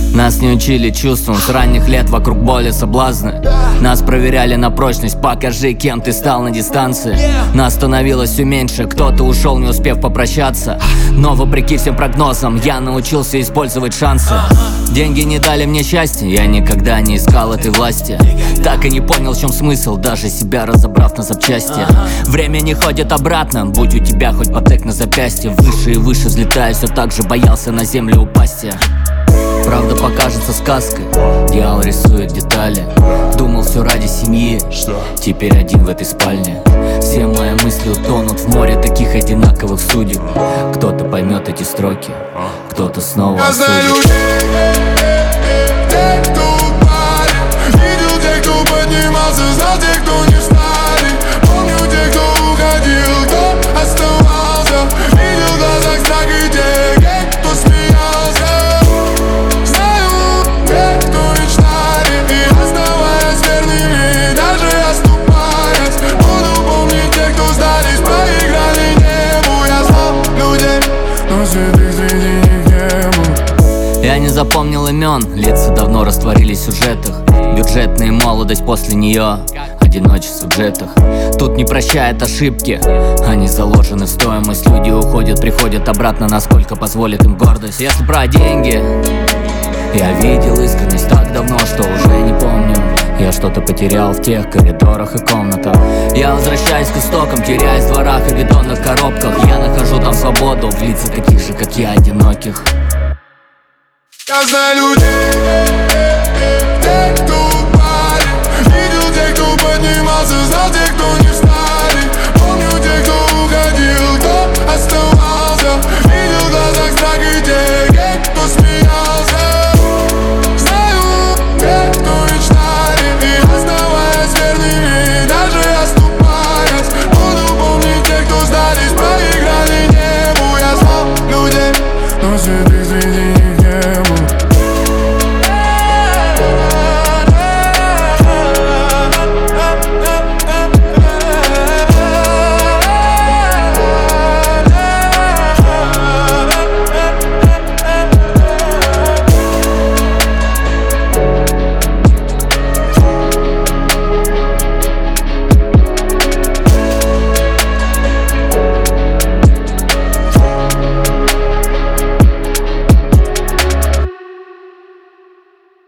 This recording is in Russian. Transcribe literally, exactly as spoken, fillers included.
Нас не учили чувствам с ранних лет, вокруг боли соблазны. Нас проверяли на прочность, покажи, кем ты стал на дистанции. Нас становилось все меньше, кто-то ушел, не успев попрощаться. Но вопреки всем прогнозам, я научился использовать шансы. Деньги не дали мне счастья, я никогда не искал этой власти. Так и не понял, в чем смысл, даже себя разобрав на запчасти. Время не ходит обратно, будь у тебя хоть потек на запястье. Выше и выше взлетая, все так же боялся на землю упасть я. Правда покажется сказкой, дьявол рисует детали. Думал все ради семьи, теперь один в этой спальне. Все мои мысли утонут в море таких одинаковых судеб. Кто-то поймет эти строки, кто-то снова осудит. Те, кто упали, видел тех, кто поднимался, знал тех, кто не встали. Помню тех, кто уходил, кто оставался. Видел в глазах страх и тех, кто смеялся. Знаю тех, кто мечтали, и оставаясь верными, даже оступаясь. Буду помнить тех, кто сдались, проиграли небу. Я знал людей, но святых среди них не было. Я не запомнил имен, лица давно растворились в сюжетах. Бюджетная молодость после нее, одиночество в джетах. Тут не прощают ошибки, они заложены в стоимость. Люди уходят, приходят обратно, насколько позволит им гордость. Если про деньги, я видел искренность так давно, что уже не помню. Я что-то потерял в тех коридорах и комнатах. Я возвращаюсь к истокам, теряюсь в дворах и бетонных коробках. Я нахожу там свободу в лицах таких же, как я, одиноких. Я знаю людей.